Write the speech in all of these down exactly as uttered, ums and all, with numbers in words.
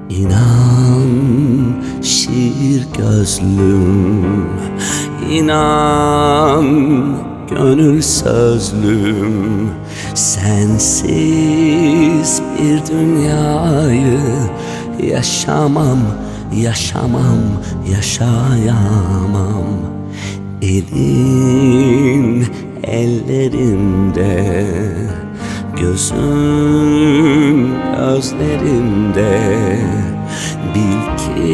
İnan şiir gözlüm, İnan gönül sözlüm, sensiz bir dünyayı yaşamam, yaşamam, yaşayamam. Elin ellerimde, gözün gözlerimde, bil ki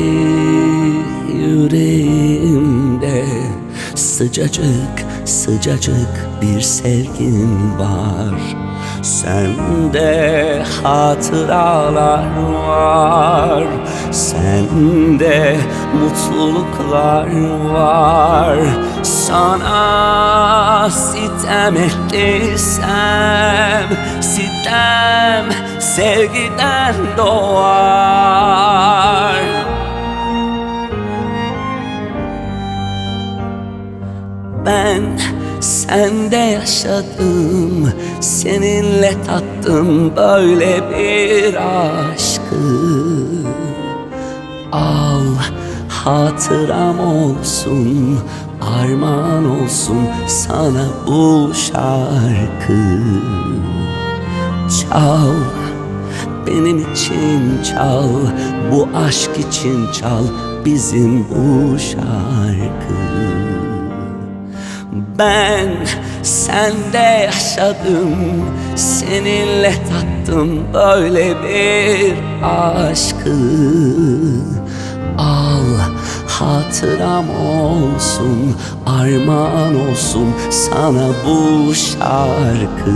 yüreğimde sıcacık sıcacık bir sevgin var. Sende hatıralar var, sende mutluluklar var. Sana sitem ettiysem, sitem sevgiden doğar. Ben sende yaşadım, seninle tattım böyle bir aşkı. Al hatıram olsun, armağan olsun sana bu şarkı. Çal, benim için çal, bu aşk için çal bizim bu şarkı. Ben sende yaşadım, seninle tattım böyle bir aşkı. Al hatıram olsun, armağan olsun sana bu şarkı.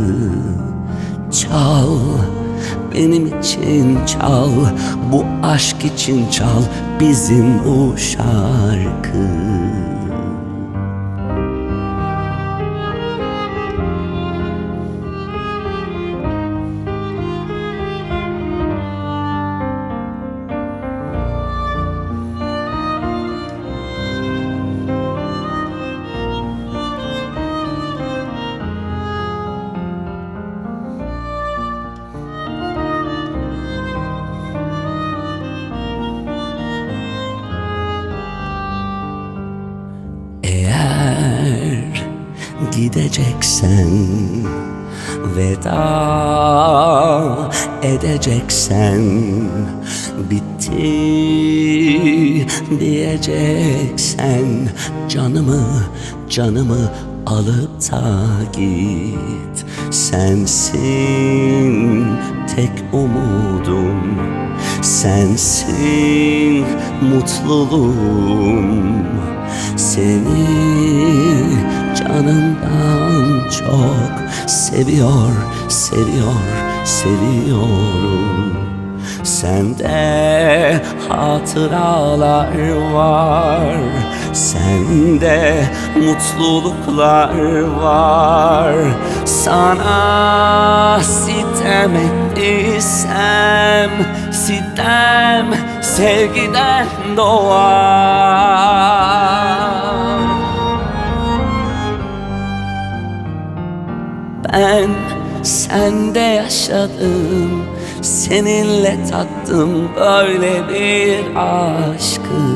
Çal, benim için çal, bu aşk için çal bizim bu şarkı. Eğer gideceksen, veda edeceksen, bitti diyeceksen, canımı canımı alıp da git. Sensin tek umudum, sensin mutluluğum. Seni canımdan çok seviyor, seviyor, seviyorum. Sende hatıralar var, sende mutluluklar var. Sana sitem ettiysem, sitem sevgiden doğar. Ben sende yaşadım, seninle tattım böyle bir aşkı.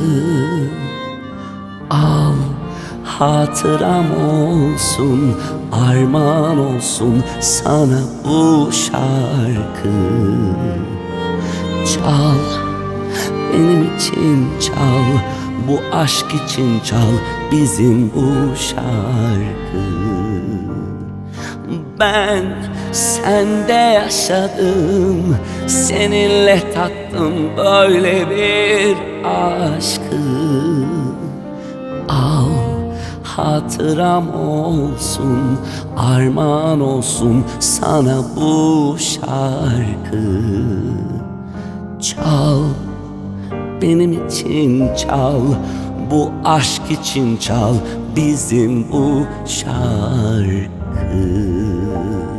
Al hatıram olsun, armağan olsun sana bu şarkı. Çal, benim için çal, bu aşk için çal bizim bu şarkı. Ben sende yaşadım, seninle tattım böyle bir aşkı. Al hatıram olsun, armağan olsun sana bu şarkı. Çal, benim için çal, bu aşk için çal bizim bu şarkı.